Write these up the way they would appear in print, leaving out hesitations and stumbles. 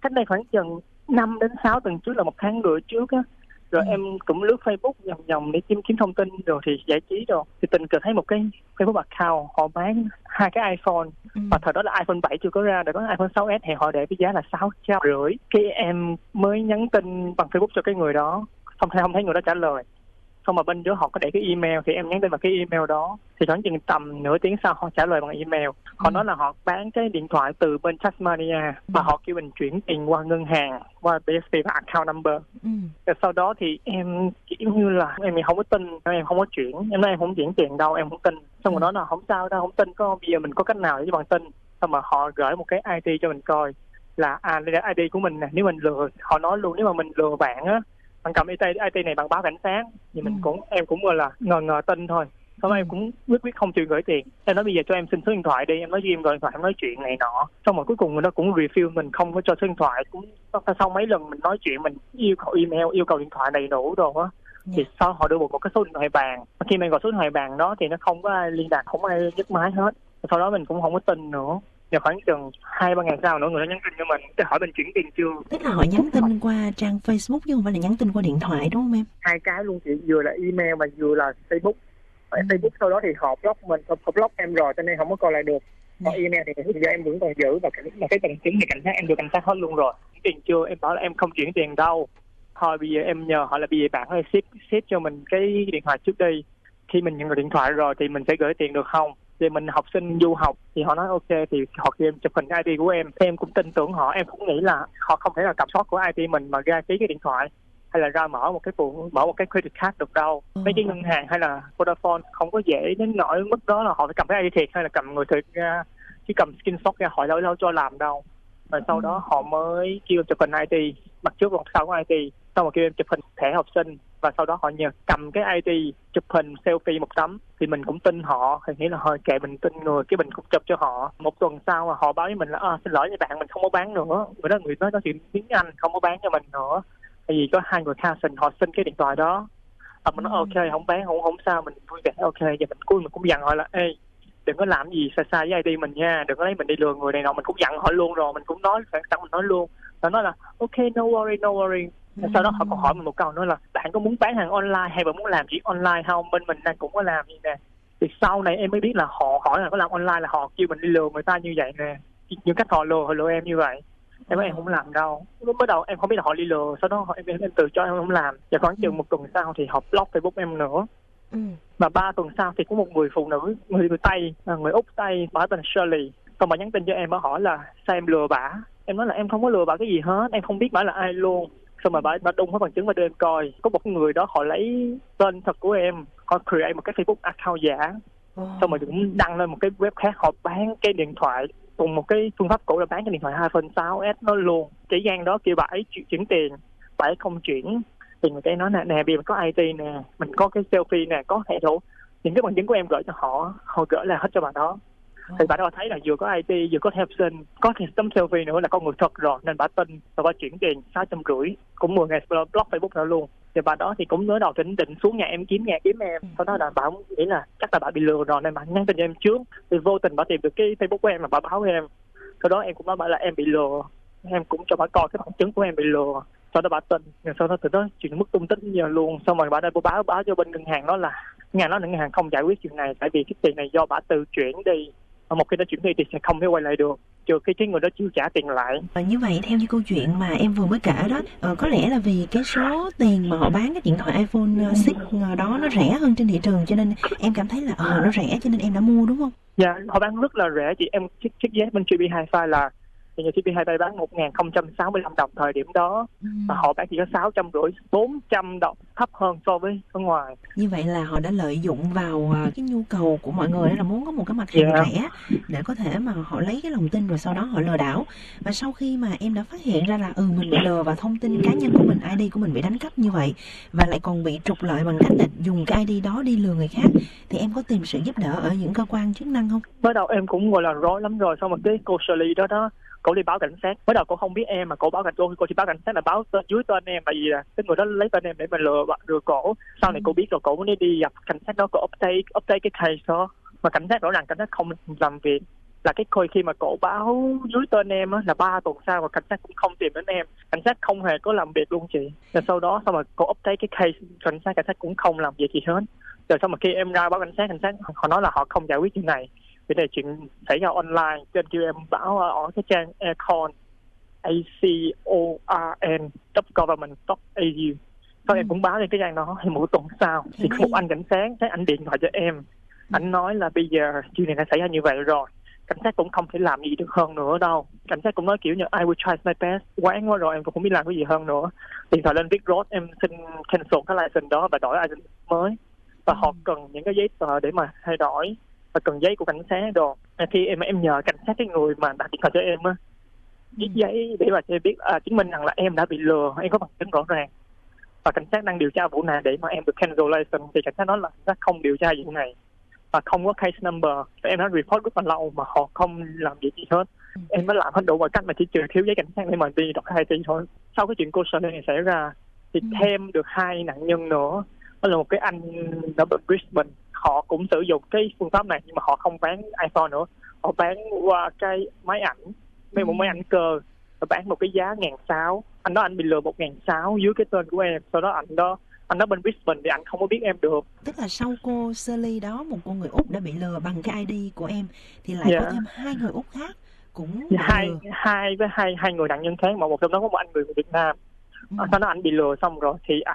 cách đây khoảng chừng 5 đến 6 tuần trước, là 1 tháng rưỡi trước á. Rồi em cũng lướt Facebook vòng để kiếm thông tin rồi thì giải trí rồi, thì tình cờ thấy một cái Facebook account họ bán 2 cái iPhone. Và thời đó là iPhone 7 chưa có ra, để có iPhone 6s thì họ để cái giá là 650. Cái em mới nhắn tin bằng Facebook cho cái người đó, không thấy người đó trả lời. Xong mà bên đó họ có để cái email, thì em nhắn tin vào cái email đó, thì khoảng chừng tầm nửa tiếng sau họ trả lời bằng email. Họ nói là họ bán cái điện thoại từ bên Tasmania và họ kêu mình chuyển tiền qua ngân hàng, qua BSP và account number. Rồi sau đó thì em kiểu như là em không có tin, em không có chuyển, em nói em không chuyển tiền đâu, em không tin. Xong rồi nói là không sao đâu, không tin, có bây giờ mình có cách nào để cho bạn tin. Xong mà họ gửi một cái ID cho mình coi, là đây là ID của mình nè, nếu mình lừa, họ nói luôn nếu mà mình lừa bạn á, bạn cầm IT này bạn báo cảnh sát. Thì em cũng gọi là ngờ tin thôi. Sau đó em cũng quyết không chịu gửi tiền. Em nói bây giờ cho em xin số điện thoại đi, em nói với em gọi điện thoại, em nói chuyện này nọ. Xong rồi cuối cùng người đó cũng refill mình, không có cho số điện thoại. Cũng sau mấy lần mình nói chuyện, mình yêu cầu email, yêu cầu điện thoại đầy đủ rồi á. Thì sau họ đưa một cái số điện thoại bàn. Khi mình gọi số điện thoại bàn đó thì nó không có ai liên lạc, không có ai nhấc máy hết. Sau đó mình cũng không có tin nữa. Và khoảng chừng 2-3 ngày sau nữa người đó nhắn tin cho mình để hỏi mình chuyển tiền chưa. Tức là họ nhắn tin qua trang Facebook chứ không phải là nhắn tin qua điện thoại đúng không em? 2 cái luôn chị, vừa là email mà vừa là Facebook. Facebook sau đó thì họ block mình, họ block em rồi cho nên không có coi lại được. Còn email thì giờ em vẫn còn giữ, và cái bằng chứng thì cảnh sát em đưa cảnh sát hết luôn rồi. Chuyển tiền chưa, em bảo là em không chuyển tiền đâu. Thôi bây giờ em nhờ họ là bây giờ bạn ơi ship cho mình cái điện thoại trước đi. Khi mình nhận được điện thoại rồi thì mình sẽ gửi tiền được không? Thì mình học sinh du học, thì họ nói ok, thì họ kêu em chụp hình ID của em. Thì em cũng tin tưởng họ, em cũng nghĩ là họ không thể là cầm sót của ID mình mà ra ký cái điện thoại, hay là ra mở một cái credit card được đâu. Mấy cái ngân hàng hay là Vodafone không có dễ đến nỗi mức đó là họ phải cầm cái ID thiệt hay là cầm người thiệt ra, chứ cầm screenshot ra họ đâu cho làm đâu. Rồi sau đó họ mới kêu em chụp hình ID, bắt trước hoặc sau của ID, xong rồi kêu em chụp hình thẻ học sinh, và sau đó họ nhờ cầm cái ID chụp hình selfie một tấm. Thì mình cũng tin họ, thì nghĩ là thôi kệ mình tin người, cái mình cũng chụp cho họ. Một tuần sau mà họ báo với mình là xin lỗi với bạn, mình không có bán nữa. Người nói chuyện tiếng Anh, không có bán cho mình nữa, tại vì có 2 người cousin họ xin cái điện thoại đó. Mình nói ok, không bán, không sao, mình vui vẻ ok. Và mình cũng dặn họ là ê, đừng có làm gì sai với ID mình nha, đừng có lấy mình đi lừa người này nọ. Mình cũng dặn họ luôn rồi, mình cũng nói sẵn mình nói luôn. Họ nói là ok, no worry. Sau đó họ còn hỏi mình một câu nữa là bạn có muốn bán hàng online hay bạn muốn làm gì online không, bên mình đang cũng có làm gì nè. Thì sau này em mới biết là họ hỏi là có làm online là họ kêu mình đi lừa người ta như vậy nè. Những cách họ lừa em như vậy. Em nói em không làm đâu. Lúc mới đầu em không biết là họ đi lừa, sau đó em từ cho em không làm. Và khoảng chừng 1 tuần sau thì họ block Facebook em nữa. Và 3 tuần sau thì có một người phụ nữ, người Tây, người Úc Tây, bà tên Shirley. Xong bà nhắn tin cho em, bà hỏi là sao em lừa bả. Em nói là em không có lừa bả cái gì hết, em không biết bả là ai luôn. Xong rồi bà đung hết bằng chứng, bà đưa em coi. Có một người đó họ lấy tên thật của em, họ create một cái Facebook account giả. Xong rồi cũng đăng lên một cái web khác, họ bán cái điện thoại cùng một cái phương pháp cũ là bán cái điện thoại iPhone 6s nó luôn. Cái gian đó kêu bà ấy chuyển tiền, bà ấy không chuyển. Thì người ta nói nè bây giờ có IT nè, mình có cái selfie nè, có hệ thống, những cái bằng chứng của em gửi cho họ gửi lại hết cho bà đó. Thì bà đó thấy là vừa có IT, vừa có theo học sinh, có cái tấm selfie nữa là con người thật rồi, nên bà tin và bà chuyển tiền 650, cũng 10 ngày block Facebook nữa luôn. Thì bà đó thì cũng mới đầu định xuống nhà em kiếm em. Sau đó là bà nghĩ là chắc là bà bị lừa rồi nên bà nhắn tin cho em trước. Thì vô tình bà tìm được cái Facebook của em mà bà báo với em. Sau đó em cũng nói bà là em bị lừa, em cũng cho bà coi cái bằng chứng của em bị lừa. Sau đó bà tin, sau đó từ đó chuyện mất tung tích giờ luôn. Xong rồi bà đây báo cho bên ngân hàng đó là ngân hàng không giải quyết chuyện này, tại vì cái tiền này do bà tự chuyển đi. Một khi đã chuyển đi thì sẽ không thể quay lại được, trừ khi người đó chưa trả tiền lại. Như vậy theo như câu chuyện mà em vừa mới kể đó, có lẽ là vì cái số tiền mà họ bán cái điện thoại iPhone 6 đó nó rẻ hơn trên thị trường, cho nên em cảm thấy là nó rẻ cho nên em đã mua đúng không? Dạ, họ bán rất là rẻ chị. Em check giá bên GB Hi-Fi là thì GB Hi-Fi bán 1.065 đồng thời điểm đó, và họ bán chỉ có 650, 400 đồng, thấp hơn so với ở ngoài. Như vậy là họ đã lợi dụng vào cái nhu cầu của mọi người, đó là muốn có một cái mặt hàng rẻ để có thể mà họ lấy cái lòng tin rồi sau đó họ lừa đảo. Và sau khi mà em đã phát hiện ra là mình bị lừa và thông tin cá nhân của mình, ID của mình bị đánh cắp như vậy và lại còn bị trục lợi bằng cách là dùng cái ID đó đi lừa người khác, thì em có tìm sự giúp đỡ ở những cơ quan chức năng không? Mới đầu em cũng gọi là rối lắm rồi, xong rồi cái cô Shirley đó cô đi báo cảnh sát. Mới đầu cô không biết em mà cô báo cô chỉ báo cảnh sát là báo dưới tên em, tại vì là cái người đó lấy tên em để mà lừa cổ. Sau này cô biết rồi cô mới đi gặp cảnh sát đó, cô update cái case đó, mà cảnh sát rõ ràng cảnh sát không làm việc. là cái khi mà cổ báo dưới tên em á là 3 tuần sau mà cảnh sát cũng không tìm đến em, cảnh sát không hề có làm việc luôn chị. Rồi sau đó xong rồi cổ update cái case, cảnh sát cũng không làm việc gì hết. Rồi xong mà khi em ra báo cảnh sát họ nói là họ không giải quyết chuyện này, vì này chuyện xảy ra online, cho nên kêu em báo ở cái trang acorn.government.au. Sau em cũng báo lên cái trang đó. Thì một tuần sau thì có một anh cảnh sát anh điện thoại cho em, anh nói là bây giờ chuyện này đã xảy ra như vậy rồi, cảnh sát cũng không thể làm gì được hơn nữa đâu. Cảnh sát cũng nói kiểu như I will try my best, quán quá rồi em cũng không biết làm cái gì hơn nữa. Điện thoại lên viết rốt, em xin cancel cái license đó và đổi license mới, và họ cần những cái giấy tờ để mà thay đổi, và cần giấy của cảnh sát đồ. Khi em nhờ cảnh sát, cái người mà đặt điện thoại cho em á, viết giấy để mà cho em biết chứng minh rằng là em đã bị lừa, em có bằng chứng rõ ràng, và cảnh sát đang điều tra vụ này để mà em được cancel license. Thì cảnh sát nói là cảnh sát không điều tra vụ này và không có case number. Em đã report rất là lâu mà họ không làm gì hết. Em mới làm hết đủ mọi cách mà chỉ trừ thiếu giấy cảnh sát để mà đi đọc IT thôi. Sau cái chuyện cô sợ này xảy ra thì thêm được 2 nạn nhân nữa. Đó là một cái anh ở Brisbane, họ cũng sử dụng cái phương pháp này nhưng mà họ không bán iPhone nữa, họ bán qua cái máy ảnh, một máy ảnh cơ, và bán một cái giá 1.600. Anh đó anh bị lừa 1.600 dưới cái tên của em. Sau đó anh đó bên Brisbane thì anh không có biết em được. Tức là sau cô Shirley đó, một cô người Úc đã bị lừa bằng cái ID của em, thì lại có thêm 2 người Úc khác cũng bị lừa. Hai người nạn nhân khác, mà một trong đó có một anh người Việt Nam. Sau đó anh bị lừa xong rồi thì anh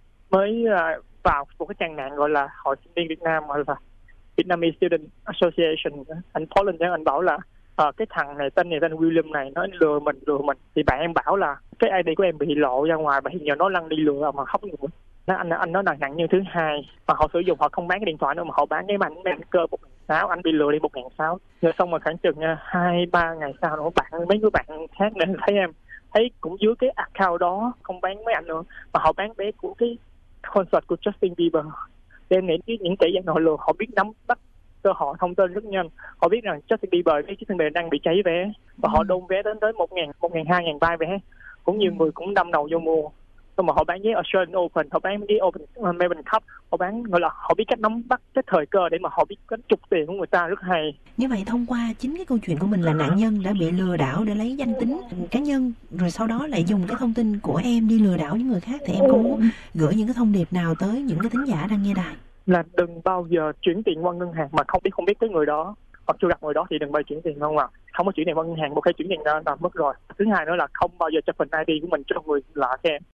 mới vào một cái trang mạng gọi là Hội Sinh viên Việt Nam, gọi là Vietnamese Student Association. Anh phó lên anh bảo là cái thằng này tên William này nó lừa mình. Thì bạn em bảo là cái ID của em bị lộ ra ngoài và hiện giờ nó lăn đi lừa mà khóc người. Anh nói là nạn nhân thứ 2 mà họ sử dụng, họ không bán cái điện thoại nữa mà họ bán cái máy ảnh cơ 1.600. Anh bị lừa đi 1.600. Rồi xong rồi khoảng chừng 2-3 ngày sau nữa, mấy người bạn khác nên thấy em thấy cũng dưới cái account đó không bán máy ảnh nữa mà họ bán vé của cái concert của Justin Bieber. Thì em nghĩ những kẻ gian họ lừa, họ biết nắm bắt cơ hội thông tin rất nhanh. Họ biết rằng Justin Bieber đang bị cháy vé và họ đôn vé đến tới 1.000, 2.000 buy vé. Cũng nhiều người cũng đâm đầu vô mua. Xong mà họ bán với Australian Open, họ bán với Melbourne Cup, họ bán, gọi là họ biết cách nắm bắt cái thời cơ để mà họ biết cách trục tiền của người ta rất hay. Như vậy thông qua chính cái câu chuyện của mình là nạn nhân đã bị lừa đảo để lấy danh tính cá nhân, rồi sau đó lại dùng cái thông tin của em đi lừa đảo những người khác, thì em có muốn gửi những cái thông điệp nào tới những cái thính giả đang nghe đài? Là đừng bao giờ chuyển tiền qua ngân hàng mà không biết tới người đó, hoặc chưa gặp người đó thì đừng bao giờ chuyển tiền, không ạ. Không có chuyển tiền qua ngân hàng, một khi chuyển tiền ra là mất rồi. Thứ hai nữa là không bao giờ cho phần ID của mình cho người lạ xem.